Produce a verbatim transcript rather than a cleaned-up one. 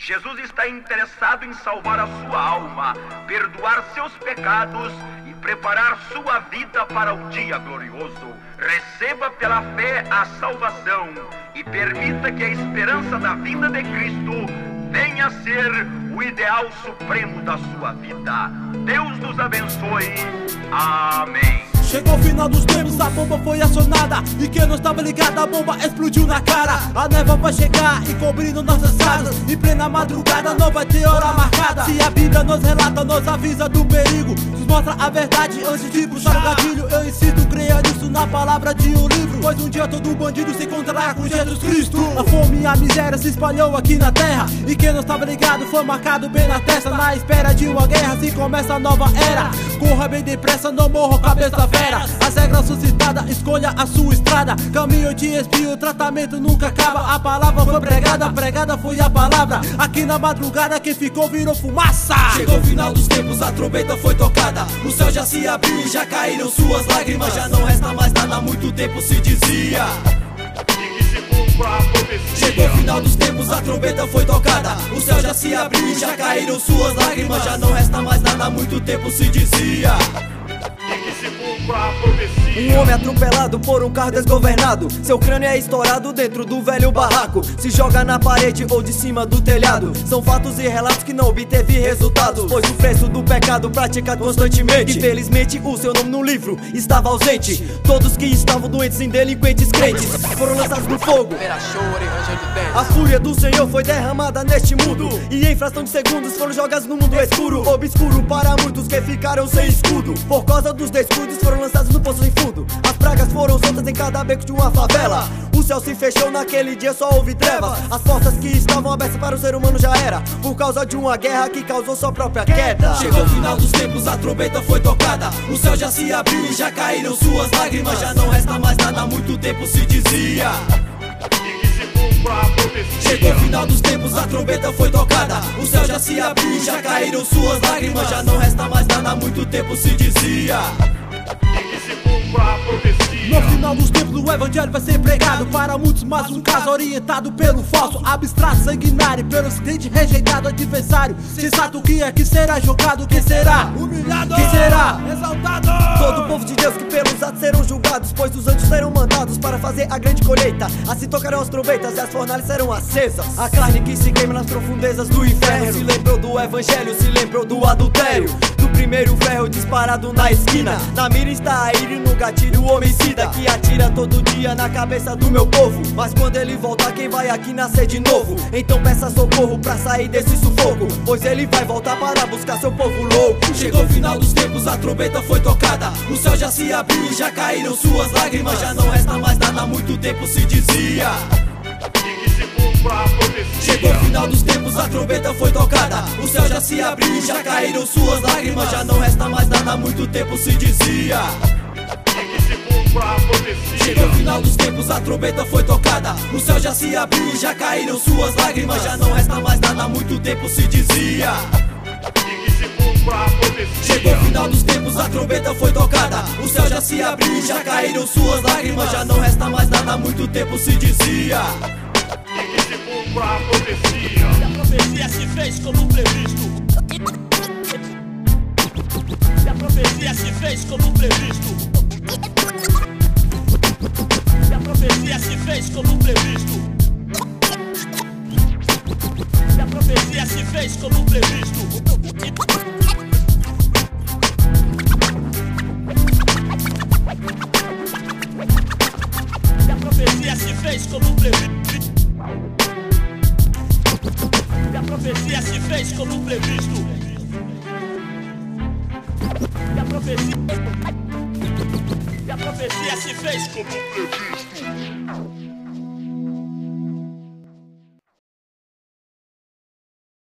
Jesus está interessado em salvar a sua alma, perdoar seus pecados e preparar sua vida para o dia glorioso. Receba pela fé a salvação e permita que a esperança da vinda de Cristo venha a ser o ideal supremo da sua vida. Deus nos abençoe. Amém. Chegou o final dos tempos, a bomba foi acionada e quem não estava ligado, a bomba explodiu na cara. A névoa vai chegar e cobrindo nossas casas. Em plena madrugada não vai ter hora marcada. Se a Bíblia nos relata, nos avisa do perigo, nos mostra a verdade antes de puxar o gatilho. Eu insisto, creia nisso na palavra de um livro, pois um dia todo bandido se encontrará com Jesus Cristo. A fome e a miséria se espalhou aqui na terra e quem não estava ligado foi marcado bem na testa. Na espera de uma guerra se começa a nova era. Corra bem depressa, não morra cabeça velha. As regras suscitadas, escolha a sua estrada. Caminho de espinho, o tratamento nunca acaba. A palavra foi pregada, pregada foi a palavra. Aqui na madrugada quem ficou virou fumaça. Chegou o final dos tempos, a trombeta foi tocada. O céu já se abriu e já caíram suas lágrimas. Já não resta mais nada, há muito tempo se dizia. Chegou o final dos tempos, a trombeta foi tocada. O céu já se abriu e já caíram suas lágrimas. Já não resta mais nada, há muito tempo se dizia. Um homem atropelado por um carro desgovernado. Seu crânio é estourado dentro do velho barraco. Se joga na parede ou de cima do telhado. São fatos e relatos que não obteve resultados, pois o preço do pecado praticado constantemente. Infelizmente o seu nome no livro estava ausente. Todos que estavam doentes em delinquentes crentes foram lançados no fogo. A fúria do Senhor foi derramada neste mundo e em fração de segundos foram jogados no mundo escuro. Obscuro para muitos que ficaram sem escudo. Por causa dos descuidos foram lançados no poço sem fundo. As pragas foram soltas em cada beco de uma favela. O céu se fechou naquele dia, só houve trevas. As portas que estavam abertas para o ser humano já era, por causa de uma guerra que causou sua própria queda. Chegou o final dos tempos, a trombeta foi tocada. O céu já se abriu e já caíram suas lágrimas. Já não resta mais nada, há muito tempo se dizia. Chegou o final dos tempos, a trombeta foi tocada. O céu já se abriu e já caíram suas lágrimas. Já não resta mais nada, há muito tempo se dizia. No final dos tempos o evangelho vai ser pregado para muitos, mas um caso orientado pelo falso, abstrato, sanguinário, pelo acidente rejeitado, adversário sensato. Que é que será jogado, quem será humilhado, quem será exaltado? Todo o povo de Deus que pelos atos serão julgados, pois os anjos serão mandados para fazer a grande colheita. Assim tocarão as trombetas e as fornalhas serão acesas. A carne que se queima nas profundezas do inferno se lembrou do evangelho, se lembrou do adultério, do primeiro ferro disparado na esquina. Na mira está a ira e no gatilho o homicida que atira todo dia na cabeça do meu povo. Mas quando ele voltar, quem vai aqui nascer de novo? Então peça socorro pra sair desse sufoco, pois ele vai voltar para buscar seu povo louco. Chegou o final dos tempos, a trombeta foi tocada. O céu já se abriu e já caíram suas lágrimas. Já não resta mais nada, há muito tempo se dizia. Chegou o final dos tempos, a trombeta foi tocada. O céu já se abriu e já caíram suas lágrimas. Já não resta mais nada, há muito tempo se dizia. Chegou o final dos tempos, a trombeta foi tocada. O céu já se abriu e já caíram suas lágrimas. Já não resta mais nada, há muito tempo se dizia. Chegou o final dos tempos, a trombeta foi tocada. O céu já se abriu e já caíram suas lágrimas. Já não resta mais nada, há muito tempo se dizia. E a profecia se fez como previsto. E a profecia se fez como previsto. E a profecia se fez como previsto. E a profecia se fez como previsto. E a profecia se fez como previsto. E a profecia se fez como previsto. E a profecia, e a profecia se fez como previsto.